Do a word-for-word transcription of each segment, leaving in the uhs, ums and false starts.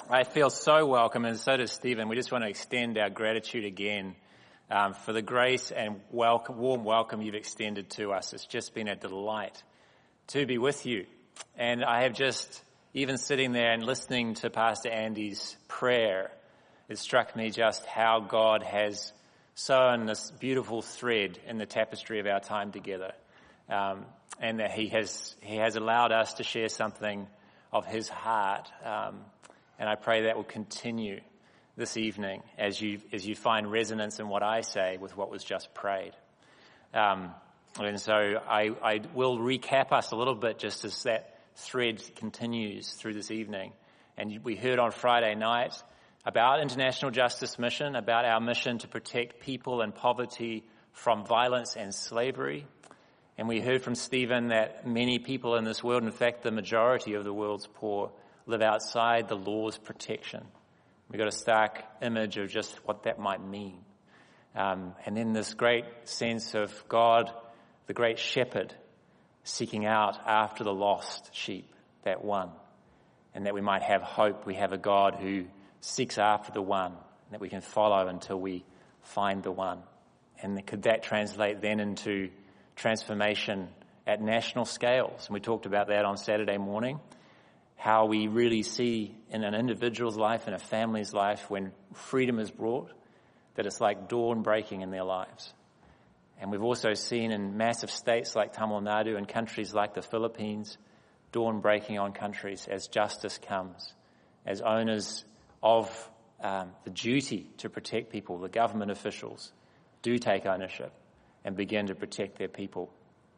I feel so welcome, and so does Stephen. We just want to extend our gratitude again um, for the grace and welcome, warm welcome you've extended to us. It's just been a delight to be with you. And I have just, even sitting there and listening to Pastor Andy's prayer, it struck me just how God has sewn this beautiful thread in the tapestry of our time together. Um, and that he has, he has allowed us to share something of his heart. Um, And I pray that will continue this evening as you as you find resonance in what I say with what was just prayed. Um, and so I, I will recap us a little bit just as that thread continues through this evening. And we heard on Friday night about International Justice Mission, about our mission to protect people in poverty from violence and slavery. And we heard from Stephen that many people in this world, in fact the majority of the world's poor, live outside the law's protection. We've got a stark image of just what that might mean. Um, and then this great sense of God, the great shepherd, seeking out after the lost sheep, that one. And that we might have hope. We have a God who seeks after the one, that we can follow until we find the one. And could that translate then into transformation at national scales? And we talked about that on Saturday morning. How we really see in an individual's life, in a family's life, when freedom is brought, that it's like dawn breaking in their lives. And we've also seen in massive states like Tamil Nadu and countries like the Philippines, dawn breaking on countries as justice comes, as owners of um, the duty to protect people, the government officials, do take ownership and begin to protect their people.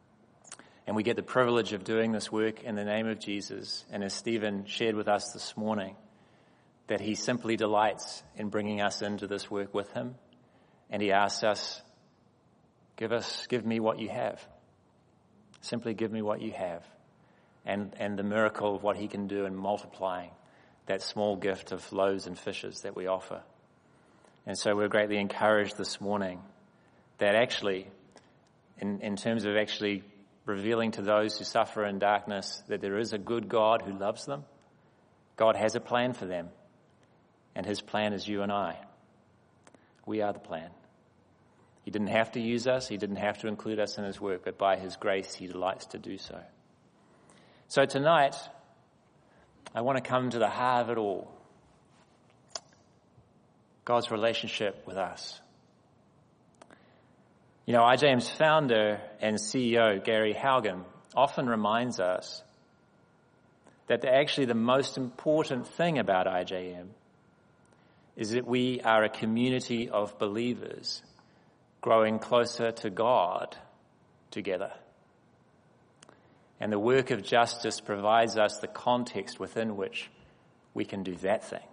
And we get the privilege of doing this work in the name of Jesus. And as Stephen shared with us this morning, that he simply delights in bringing us into this work with him. And he asks us, give us, give me what you have. Simply give me what you have. And, and the miracle of what he can do in multiplying that small gift of loaves and fishes that we offer. And so we're greatly encouraged this morning that actually, in, in terms of actually revealing to those who suffer in darkness that there is a good God who loves them. God has a plan for them, and his plan is you and I. We are the plan. He didn't have to use us. He didn't have to include us in his work, but by his grace, he delights to do so. So tonight, I want to come to the heart of it all. God's relationship with us. You know, I J M's founder and C E O, Gary Haugen, often reminds us that the, actually the most important thing about I J M is that we are a community of believers growing closer to God together. And the work of justice provides us the context within which we can do that thing.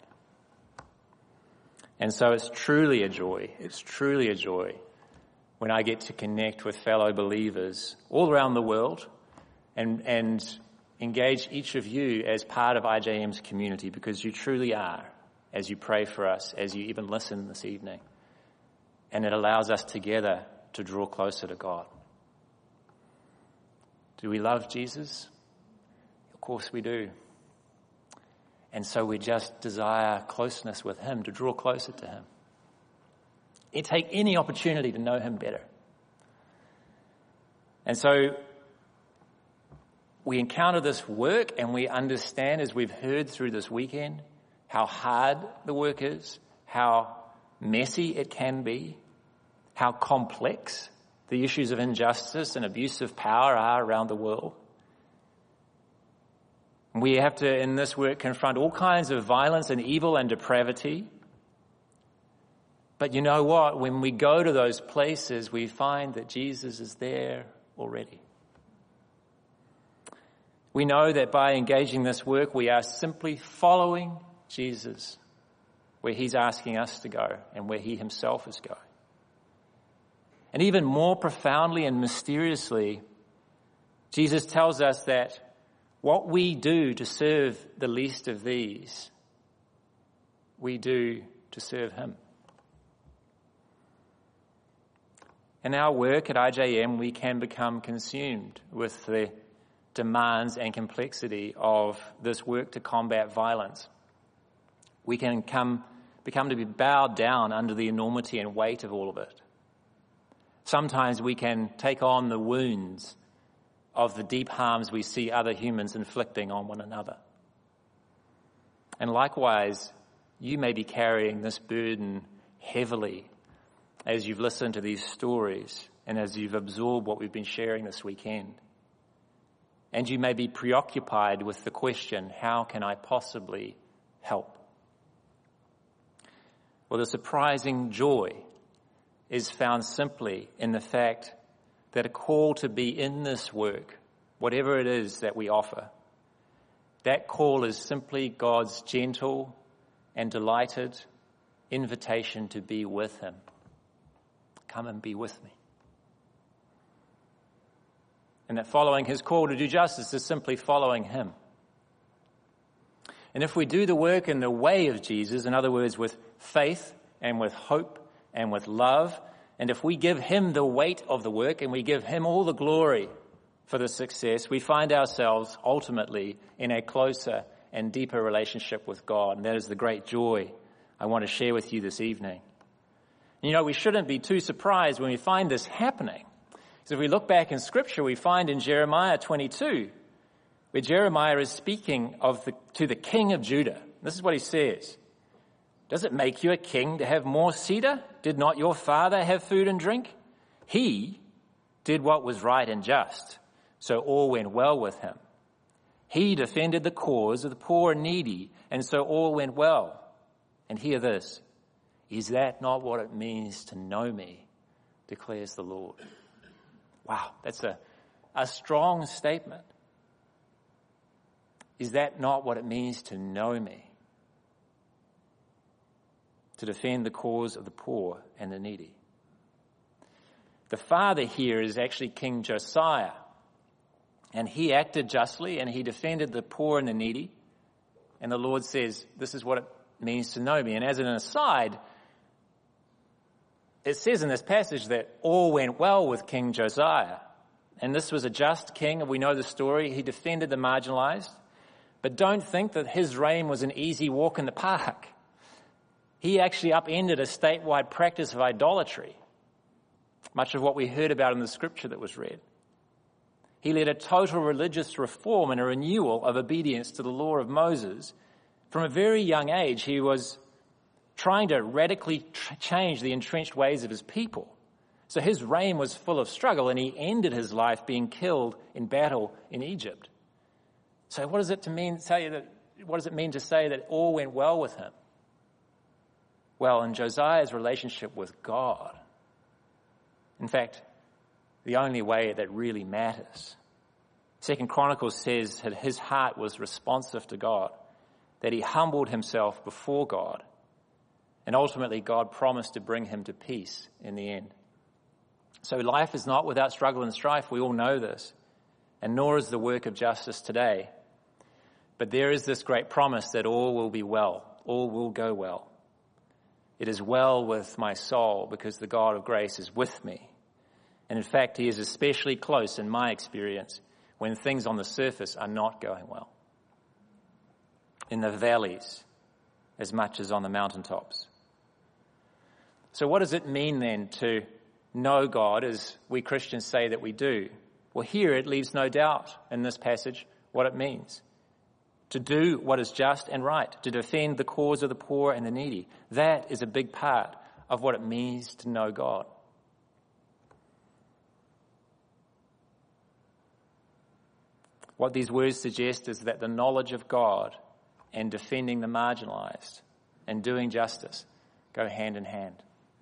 And so it's truly a joy. It's truly a joy when I get to connect with fellow believers all around the world and, and engage each of you as part of I J M's community, because you truly are, as you pray for us, as you even listen this evening. And it allows us together to draw closer to God. Do we love Jesus? Of course we do. And so we just desire closeness with him, to draw closer to him. You take any opportunity to know him better. And so we encounter this work, and we understand, as we've heard through this weekend, how hard the work is, how messy it can be, how complex the issues of injustice and abuse of power are around the world. We have to, in this work, confront all kinds of violence and evil and depravity. But you know what? When we go to those places, we find that Jesus is there already. We know that by engaging this work, we are simply following Jesus where he's asking us to go and where he himself is going. And even more profoundly and mysteriously, Jesus tells us that what we do to serve the least of these, we do to serve him. In our work at I J M, we can become consumed with the demands and complexity of this work to combat violence. We can come, become to be bowed down under the enormity and weight of all of it. Sometimes we can take on the wounds of the deep harms we see other humans inflicting on one another. And likewise, you may be carrying this burden heavily as you've listened to these stories and as you've absorbed what we've been sharing this weekend. And you may be preoccupied with the question, how can I possibly help? Well, the surprising joy is found simply in the fact that a call to be in this work, whatever it is that we offer, that call is simply God's gentle and delighted invitation to be with him. Come and be with me. And that following his call to do justice is simply following him. And if we do the work in the way of Jesus, in other words, with faith and with hope and with love, and if we give him the weight of the work and we give him all the glory for the success, we find ourselves ultimately in a closer and deeper relationship with God. And that is the great joy I want to share with you this evening. You know, we shouldn't be too surprised when we find this happening. So if we look back in Scripture, we find in Jeremiah twenty-two, where Jeremiah is speaking of the, to the king of Judah. This is what he says. Does it make you a king to have more cedar? Did not your father have food and drink? He did what was right and just, so all went well with him. He defended the cause of the poor and needy, and so all went well. And hear this, is that not what it means to know me, declares the Lord. Wow, that's a, a strong statement. Is that not what it means to know me? To defend the cause of the poor and the needy. The father here is actually King Josiah. And he acted justly and he defended the poor and the needy. And the Lord says, this is what it means to know me. And as an aside, it says in this passage that all went well with King Josiah. And this was a just king, and we know the story. He defended the marginalized. But don't think that his reign was an easy walk in the park. He actually upended a statewide practice of idolatry, much of what we heard about in the scripture that was read. He led a total religious reform and a renewal of obedience to the law of Moses. From a very young age, he was trying to radically tr- change the entrenched ways of his people. So his reign was full of struggle, and he ended his life being killed in battle in Egypt. So what does it to mean say that what does it mean to say that all went well with him? Well, in Josiah's relationship with God, in fact, the only way that really matters. Second Chronicles says that his heart was responsive to God, that he humbled himself before God, and ultimately God promised to bring him to peace in the end. So life is not without struggle and strife. We all know this, and nor is the work of justice today. But there is this great promise that all will be well, all will go well. It is well with my soul because the God of grace is with me. And in fact, he is especially close in my experience when things on the surface are not going well. In the valleys as much as on the mountaintops. So what does it mean then to know God as we Christians say that we do? Well, here it leaves no doubt in this passage what it means. To do what is just and right, to defend the cause of the poor and the needy. That is a big part of what it means to know God. What these words suggest is that the knowledge of God and defending the marginalized and doing justice go hand in hand.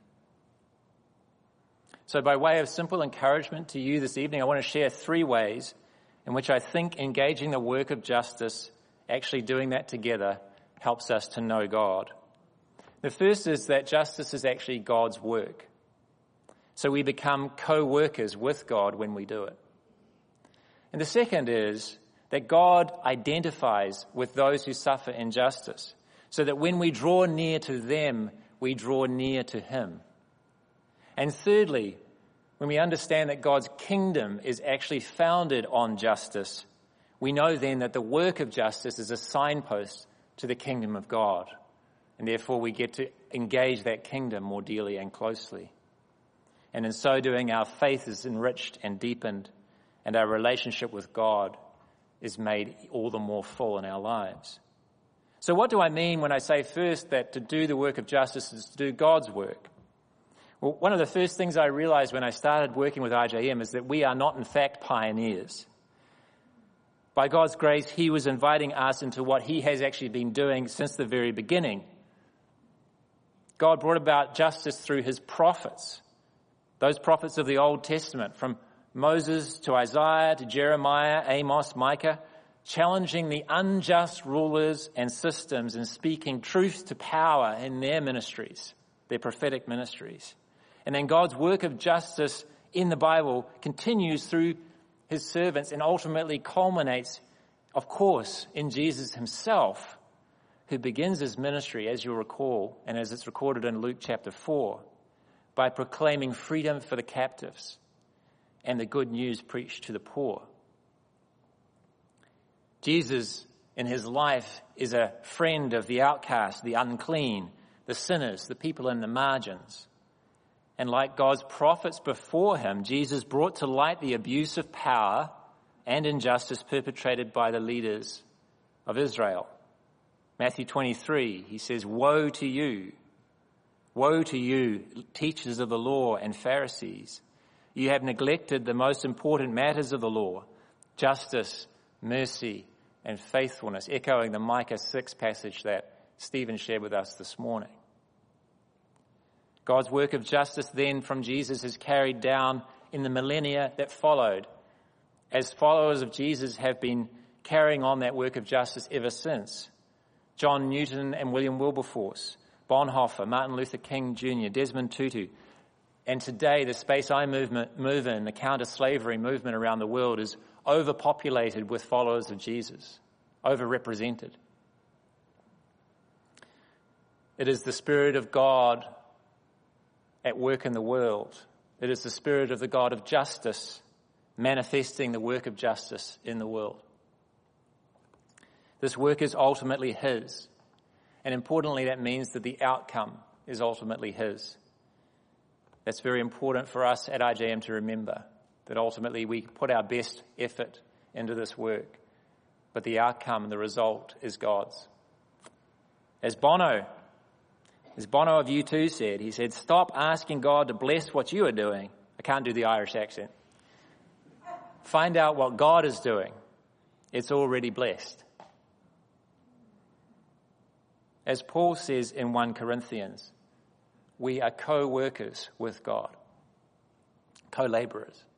So by way of simple encouragement to you this evening, I want to share three ways in which I think engaging the work of justice, actually doing that together, helps us to know God. The first is that justice is actually God's work. So we become co-workers with God when we do it. And the second is that God identifies with those who suffer injustice, so that when we draw near to them, we draw near to him. And thirdly, when we understand that God's kingdom is actually founded on justice, we know then that the work of justice is a signpost to the kingdom of God. And therefore we get to engage that kingdom more dearly and closely. And in so doing, our faith is enriched and deepened, and our relationship with God is made all the more full in our lives. So what do I mean when I say first that to do the work of justice is to do God's work? Well, one of the first things I realized when I started working with I J M is that we are not in fact pioneers. By God's grace, he was inviting us into what he has actually been doing since the very beginning. God brought about justice through his prophets, those prophets of the Old Testament, from Moses to Isaiah to Jeremiah, Amos, Micah, challenging the unjust rulers and systems and speaking truth to power in their ministries, their prophetic ministries. And then God's work of justice in the Bible continues through his servants and ultimately culminates, of course, in Jesus himself, who begins his ministry, as you'll recall, and as it's recorded in Luke chapter four, by proclaiming freedom for the captives and the good news preached to the poor. Jesus, in his life, is a friend of the outcast, the unclean, the sinners, the people in the margins. And like God's prophets before him, Jesus brought to light the abuse of power and injustice perpetrated by the leaders of Israel. Matthew twenty-three, he says, "Woe to you, woe to you, teachers of the law and Pharisees. You have neglected the most important matters of the law, justice, mercy, and faithfulness," echoing the Micah six passage that Stephen shared with us this morning. God's work of justice then from Jesus is carried down in the millennia that followed, as followers of Jesus have been carrying on that work of justice ever since. John Newton and William Wilberforce, Bonhoeffer, Martin Luther King Junior, Desmond Tutu, and today the Space I movement, movement, the counter-slavery movement around the world is overpopulated with followers of Jesus, overrepresented. It is the Spirit of God at work in the world. It is the Spirit of the God of justice manifesting the work of justice in the world. This work is ultimately his. And importantly, that means that the outcome is ultimately his. That's very important for us at I J M to remember, that ultimately we put our best effort into this work, but the outcome and the result is God's. As Bono, as Bono of U two said, he said, "Stop asking God to bless what you are doing." I can't do the Irish accent. Find out what God is doing. It's already blessed. As Paul says in First Corinthians, we are co-workers with God, co-laborers.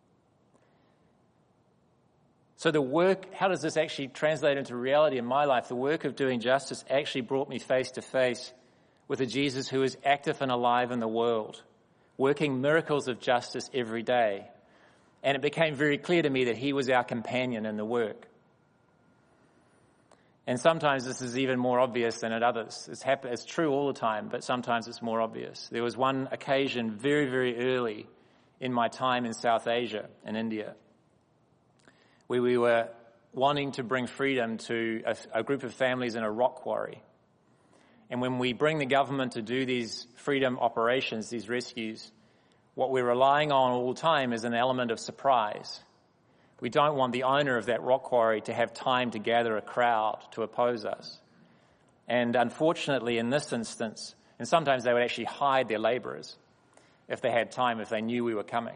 So the work, how does this actually translate into reality in my life? The work of doing justice actually brought me face to face with a Jesus who is active and alive in the world, working miracles of justice every day. And it became very clear to me that he was our companion in the work. And sometimes this is even more obvious than at others. It's, happen- it's true all the time, but sometimes it's more obvious. There was one occasion very, very early in my time in South Asia, in India, where we were wanting to bring freedom to a, a group of families in a rock quarry. And when we bring the government to do these freedom operations, these rescues, what we're relying on all the time is an element of surprise. We don't want the owner of that rock quarry to have time to gather a crowd to oppose us. And unfortunately, in this instance, and sometimes they would actually hide their labourers if they had time, if they knew we were coming.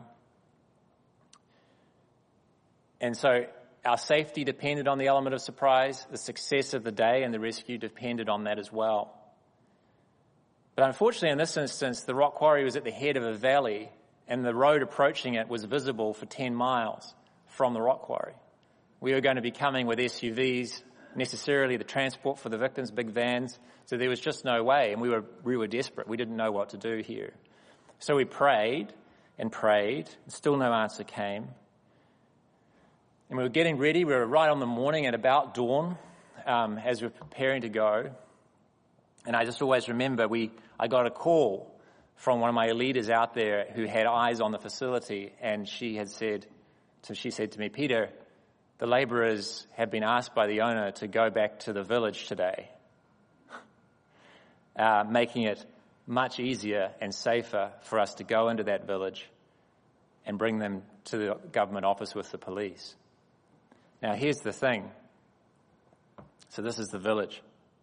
And so our safety depended on the element of surprise. The success of the day and the rescue depended on that as well. But unfortunately, in this instance, the rock quarry was at the head of a valley, and the road approaching it was visible for ten miles from the rock quarry. We were going to be coming with S U Vs, necessarily the transport for the victims, big vans, so there was just no way, and we were we were desperate. We didn't know what to do here. So we prayed and prayed, and still no answer came. And we were getting ready. We were right on the morning at about dawn um, as we were preparing to go. And I just always remember we I got a call from one of my leaders out there who had eyes on the facility, and she had said, so she said to me, "Peter, the labourers have been asked by the owner to go back to the village today." uh, making it much easier and safer for us to go into that village and bring them to the government office with the police. Now, here's the thing. So this is the village.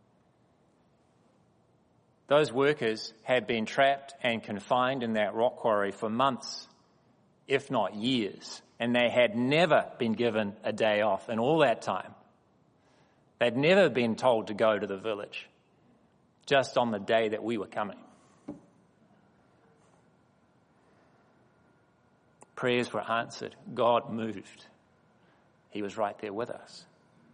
Those workers had been trapped and confined in that rock quarry for months, if not years, and they had never been given a day off in all that time. They'd never been told to go to the village, just on the day that we were coming. Prayers were answered. God moved. He was right there with us.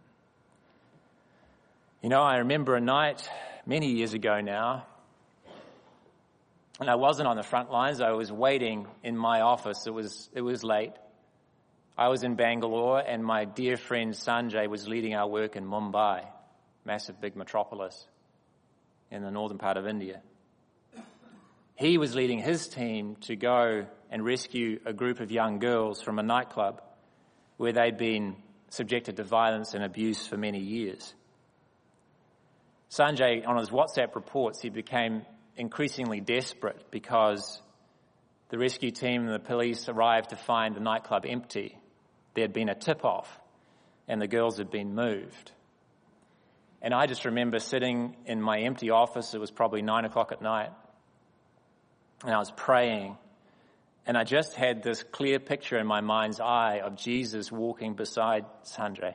You know, I remember a night many years ago now, and I wasn't on the front lines. I was waiting in my office. It was it was late. I was in Bangalore, and my dear friend Sanjay was leading our work in Mumbai, massive big metropolis in the northern part of India. He was leading his team to go and rescue a group of young girls from a nightclub where they'd been subjected to violence and abuse for many years. Sanjay, on his WhatsApp reports, he became increasingly desperate because the rescue team and the police arrived to find the nightclub empty. There had been a tip-off and the girls had been moved. And I just remember sitting in my empty office. It was probably nine o'clock at night, and I was praying, and I just had this clear picture in my mind's eye of Jesus walking beside Sanjay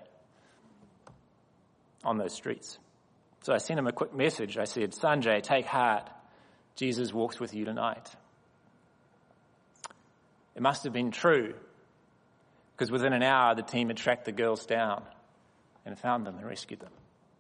on those streets. So I sent him a quick message. I said, Sanjay, take heart. Jesus walks with you tonight. It must have been true, because within an hour, the team had tracked the girls down and found them and rescued them.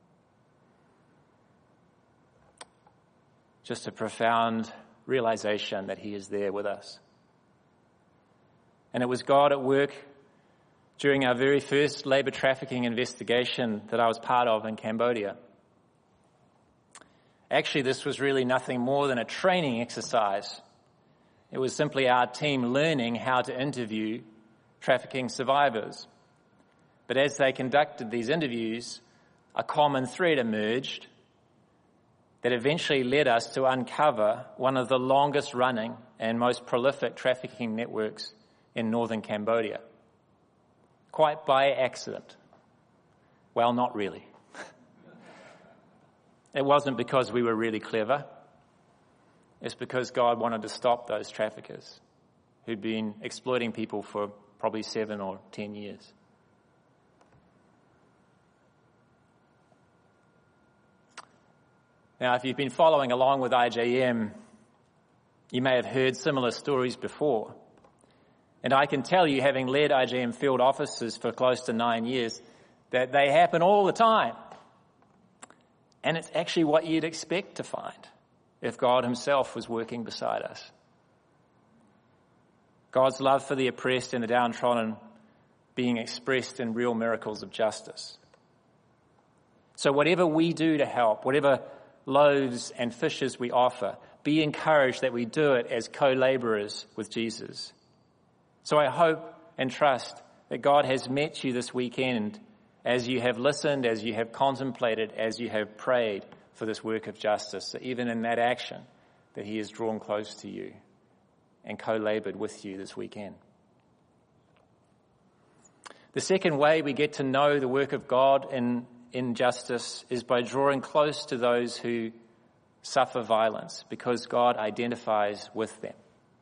Just a profound realization that he is there with us. And it was God at work during our very first labour trafficking investigation that I was part of in Cambodia. Actually, this was really nothing more than a training exercise. It was simply our team learning how to interview trafficking survivors. But as they conducted these interviews, a common thread emerged that eventually led us to uncover one of the longest running and most prolific trafficking networks in northern Cambodia. Quite by accident. Well, not really. It wasn't because we were really clever. It's because God wanted to stop those traffickers who'd been exploiting people for probably seven or ten years. Now, if you've been following along with I J M, you may have heard similar stories before. And I can tell you, having led I J M field offices for close to nine years, that they happen all the time. And it's actually what you'd expect to find if God himself was working beside us. God's love for the oppressed and the downtrodden being expressed in real miracles of justice. So whatever we do to help, whatever loaves and fishes we offer, be encouraged that we do it as co-laborers with Jesus. So I hope and trust that God has met you this weekend as you have listened, as you have contemplated, as you have prayed for this work of justice, that even in that action, that he is drawn close to you and co-labored with you this weekend. The second way we get to know the work of God in, in justice is by drawing close to those who suffer violence, because God identifies with them.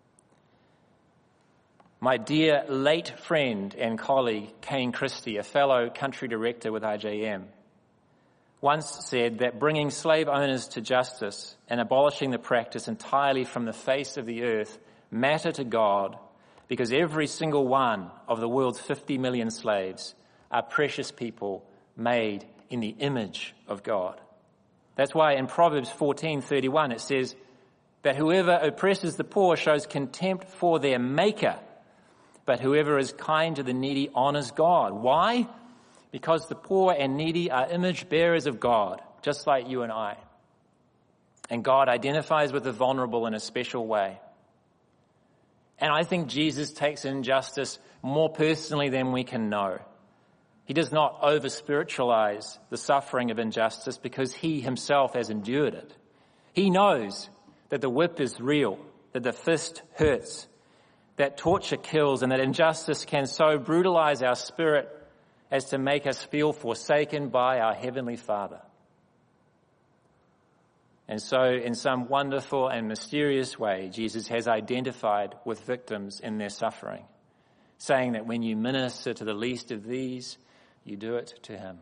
My dear late friend and colleague, Kane Christie, a fellow country director with I J M, once said that bringing slave owners to justice and abolishing the practice entirely from the face of the earth matter to God because every single one of the world's fifty million slaves are precious people made in the image of God. That's why in Proverbs fourteen thirty-one it says that whoever oppresses the poor shows contempt for their maker, but whoever is kind to the needy honors God. Why? Because the poor and needy are image bearers of God, just like you and I. And God identifies with the vulnerable in a special way. And I think Jesus takes injustice more personally than we can know. He does not over-spiritualize the suffering of injustice because he himself has endured it. He knows that the whip is real, that the fist hurts, that torture kills, and that injustice can so brutalize our spirit as to make us feel forsaken by our Heavenly Father. And so, in some wonderful and mysterious way, Jesus has identified with victims in their suffering, saying that when you minister to the least of these, you do it to him.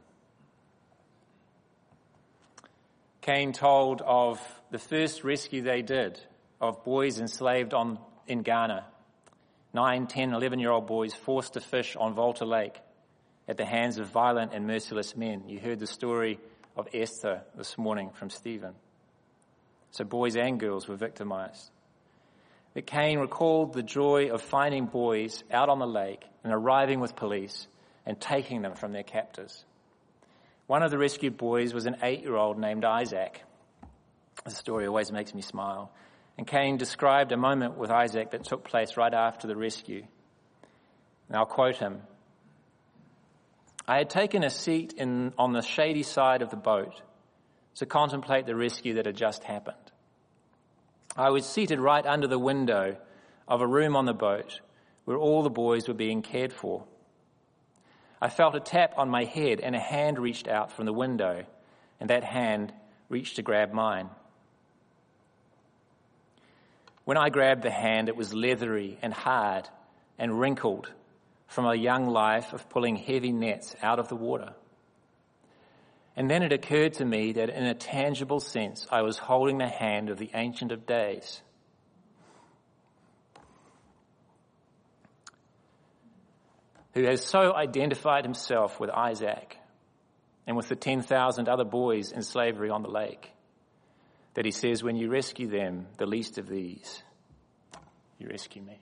Cain told of the first rescue they did of boys enslaved on in Ghana. Nine, ten, eleven-year-old boys forced to fish on Volta Lake at the hands of violent and merciless men. You heard the story of Esther this morning from Stephen. So boys and girls were victimized. But Cain recalled the joy of finding boys out on the lake and arriving with police and taking them from their captors. One of the rescued boys was an eight-year-old named Isaac. The story always makes me smile. And Cain described a moment with Isaac that took place right after the rescue. And I'll quote him. I had taken a seat in, on the shady side of the boat to contemplate the rescue that had just happened. I was seated right under the window of a room on the boat where all the boys were being cared for. I felt a tap on my head and a hand reached out from the window, and that hand reached to grab mine. When I grabbed the hand, it was leathery and hard and wrinkled from a young life of pulling heavy nets out of the water. And then it occurred to me that in a tangible sense, I was holding the hand of the Ancient of Days. Who has so identified himself with Isaac and with the ten thousand other boys in slavery on the lake that he says, when you rescue them, the least of these, you rescue me.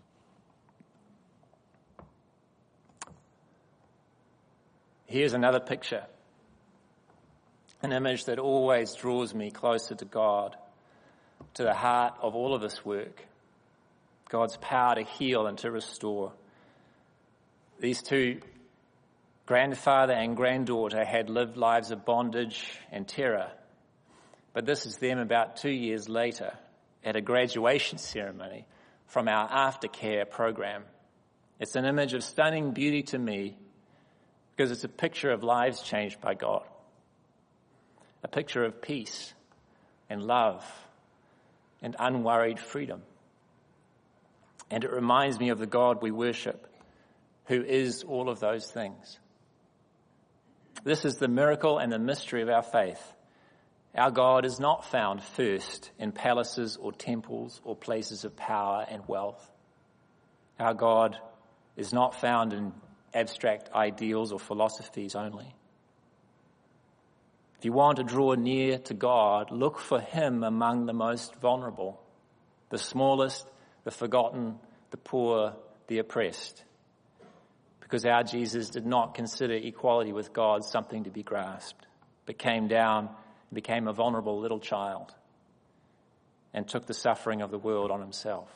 Here's another picture. An image that always draws me closer to God, to the heart of all of this work, God's power to heal and to restore. These two, grandfather and granddaughter, had lived lives of bondage and terror, but this is them about two years later at a graduation ceremony from our aftercare program. It's an image of stunning beauty to me because it's a picture of lives changed by God. A picture of peace and love and unworried freedom. And it reminds me of the God we worship, who is all of those things. This is the miracle and the mystery of our faith. Our God is not found first in palaces or temples or places of power and wealth. Our God is not found in abstract ideals or philosophies only. If you want to draw near to God, look for him among the most vulnerable, the smallest, the forgotten, the poor, the oppressed. Because our Jesus did not consider equality with God something to be grasped, but came down and became a vulnerable little child and took the suffering of the world on himself.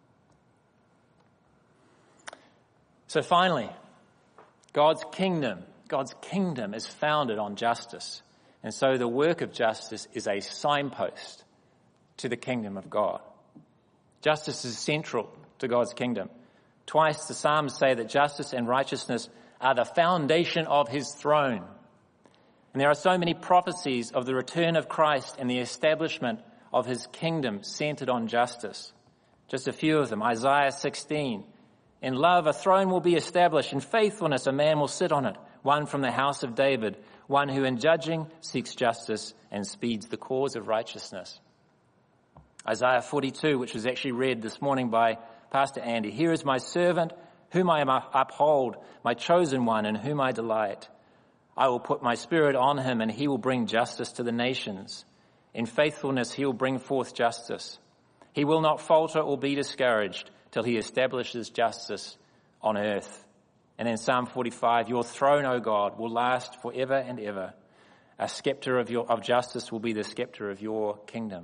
So finally, God's kingdom, God's kingdom is founded on justice. And so the work of justice is a signpost to the kingdom of God. Justice is central to God's kingdom. Twice the Psalms say that justice and righteousness are the foundation of his throne. And there are so many prophecies of the return of Christ and the establishment of his kingdom centered on justice. Just a few of them. Isaiah sixteen. In love a throne will be established. In faithfulness a man will sit on it. One from the house of David. One who in judging seeks justice and speeds the cause of righteousness. Isaiah forty-two, which was actually read this morning by Pastor Andy. Here is my servant, whom I uphold, my chosen one, in whom I delight. I will put my spirit on him, and he will bring justice to the nations. In faithfulness he will bring forth justice. He will not falter or be discouraged till he establishes justice on earth. And in Psalm forty-five, your throne, O God, will last forever and ever. A scepter of your of justice will be the scepter of your kingdom.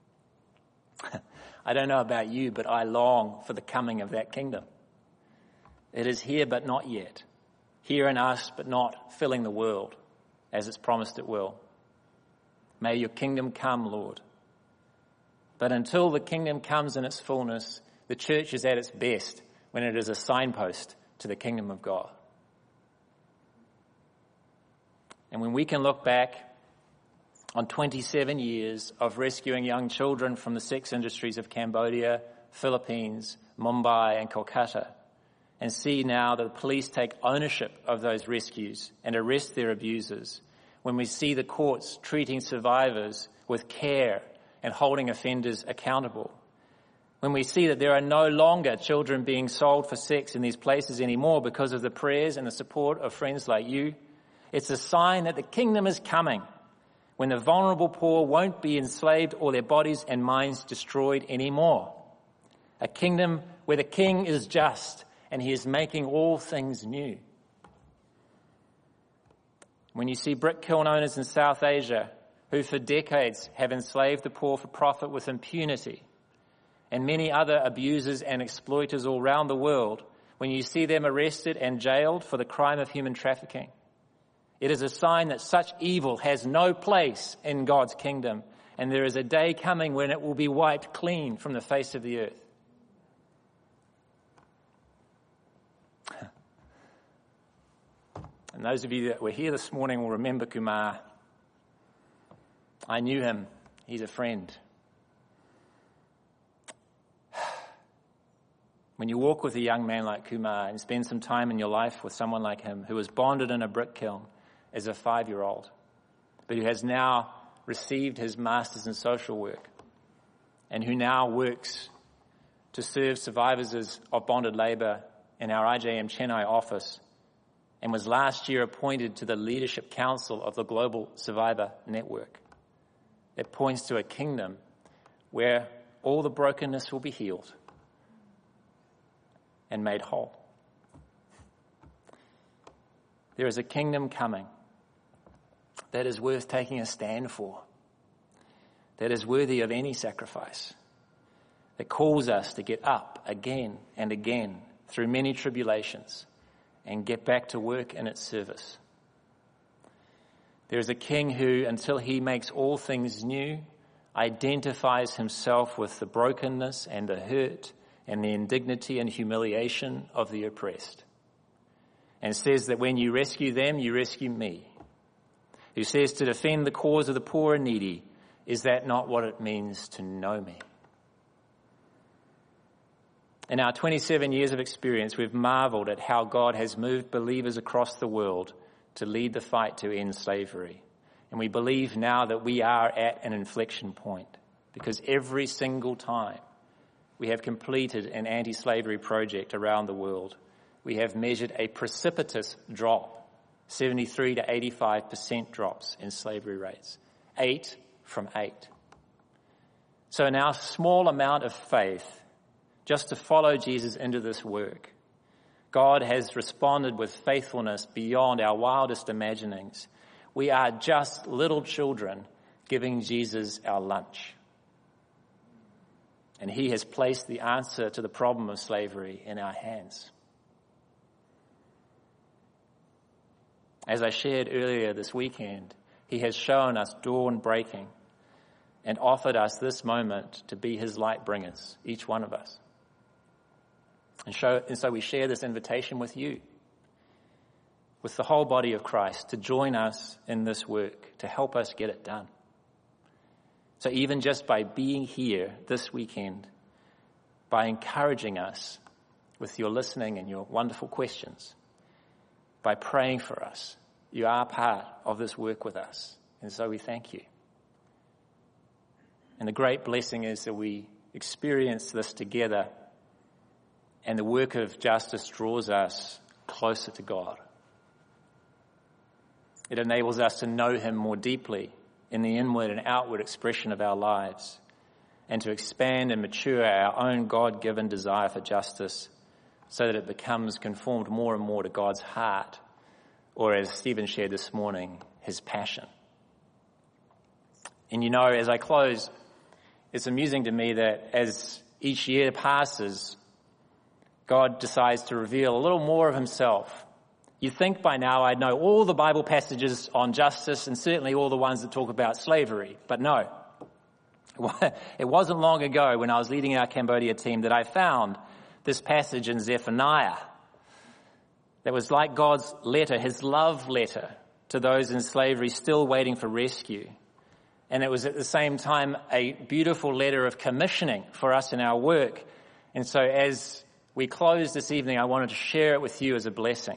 I don't know about you, but I long for the coming of that kingdom. It is here, but not yet. Here in us, but not filling the world, as it's promised it will. May your kingdom come, Lord. But until the kingdom comes in its fullness, the church is at its best when it is a signpost to the kingdom of God. And when we can look back on twenty-seven years of rescuing young children from the sex industries of Cambodia, Philippines, Mumbai and Kolkata, and see now that the police take ownership of those rescues and arrest their abusers, when we see the courts treating survivors with care and holding offenders accountable, when we see that there are no longer children being sold for sex in these places anymore because of the prayers and the support of friends like you, it's a sign that the kingdom is coming, when the vulnerable poor won't be enslaved or their bodies and minds destroyed anymore. A kingdom where the king is just and he is making all things new. When you see brick kiln owners in South Asia who for decades have enslaved the poor for profit with impunity, and many other abusers and exploiters all around the world, when you see them arrested and jailed for the crime of human trafficking, it is a sign that such evil has no place in God's kingdom, and there is a day coming when it will be wiped clean from the face of the earth. And those of you that were here this morning will remember Kumar. I knew him. He's a friend. When you walk with a young man like Kumar and spend some time in your life with someone like him who was bonded in a brick kiln as a five-year-old, but who has now received his master's in social work and who now works to serve survivors of bonded labour in our I J M Chennai office, and was last year appointed to the Leadership Council of the Global Survivor Network. It points to a kingdom where all the brokenness will be healed and made whole. There is a kingdom coming that is worth taking a stand for, that is worthy of any sacrifice, that calls us to get up again and again through many tribulations and get back to work in its service. There is a king who, until he makes all things new, identifies himself with the brokenness and the hurt and the indignity and humiliation of the oppressed, and says that when you rescue them, you rescue me. Who says to defend the cause of the poor and needy, is that not what it means to know me? In our twenty-seven years of experience, we've marveled at how God has moved believers across the world to lead the fight to end slavery. And we believe now that we are at an inflection point, because every single time we have completed an anti-slavery project around the world, we have measured a precipitous drop, seventy-three to eighty-five percent drops in slavery rates, eight from eight. So in our small amount of faith, just to follow Jesus into this work, God has responded with faithfulness beyond our wildest imaginings. We are just little children giving Jesus our lunch. And he has placed the answer to the problem of slavery in our hands. As I shared earlier this weekend, he has shown us dawn breaking and offered us this moment to be his light bringers, each one of us. And, show, and so we share this invitation with you, with the whole body of Christ, to join us in this work, to help us get it done. So even just by being here this weekend, by encouraging us with your listening and your wonderful questions, by praying for us, you are part of this work with us. And so we thank you. And the great blessing is that we experience this together, and the work of justice draws us closer to God. It enables us to know him more deeply in the inward and outward expression of our lives, and to expand and mature our own God-given desire for justice so that it becomes conformed more and more to God's heart, or as Stephen shared this morning, his passion. And you know, as I close, it's amusing to me that as each year passes, God decides to reveal a little more of himself. You'd think by now I'd know all the Bible passages on justice and certainly all the ones that talk about slavery, but no. It wasn't long ago when I was leading our Cambodia team that I found this passage in Zephaniah that was like God's letter, his love letter to those in slavery still waiting for rescue. And it was at the same time a beautiful letter of commissioning for us in our work. And so as we close this evening, I wanted to share it with you as a blessing.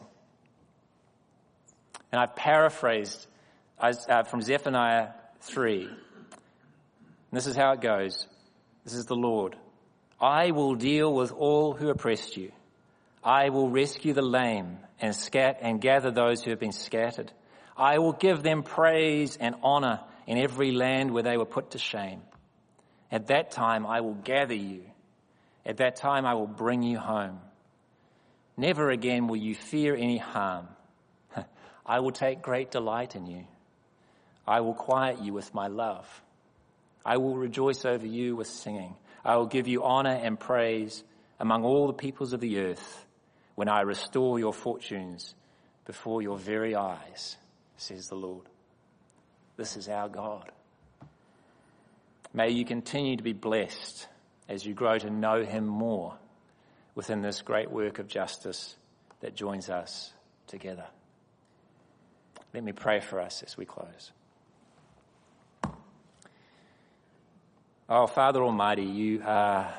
And I've paraphrased uh, from Zephaniah three. And this is how it goes. This is the Lord. I will deal with all who oppressed you. I will rescue the lame and scat and gather those who have been scattered. I will give them praise and honor in every land where they were put to shame. At that time I will gather you. At that time I will bring you home. Never again will you fear any harm. I will take great delight in you. I will quiet you with my love. I will rejoice over you with singing. I will give you honor and praise among all the peoples of the earth when I restore your fortunes before your very eyes, says the Lord. This is our God. May you continue to be blessed as you grow to know him more within this great work of justice that joins us together. Let me pray for us as we close. Oh, Father Almighty, you are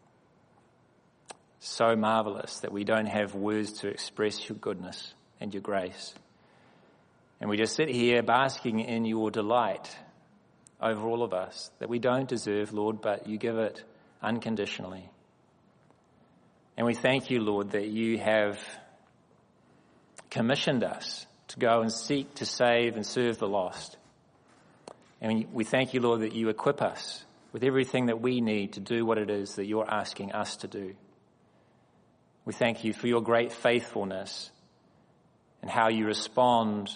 so marvelous that we don't have words to express your goodness and your grace. And we just sit here basking in your delight over all of us that we don't deserve, Lord, but you give it unconditionally. And we thank you, Lord, that you have commissioned us to go and seek to save and serve the lost. And we thank you, Lord, that you equip us with everything that we need to do what it is that you're asking us to do. We thank you for your great faithfulness and how you respond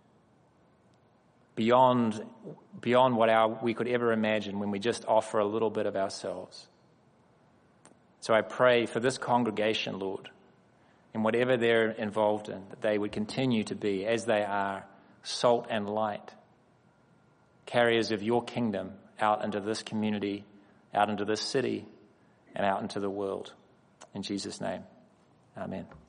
beyond beyond what our, we could ever imagine when we just offer a little bit of ourselves. So I pray for this congregation, Lord, in whatever they're involved in, that they would continue to be, as they are, salt and light, carriers of your kingdom out into this community, out into this city, and out into the world. In Jesus' name, amen.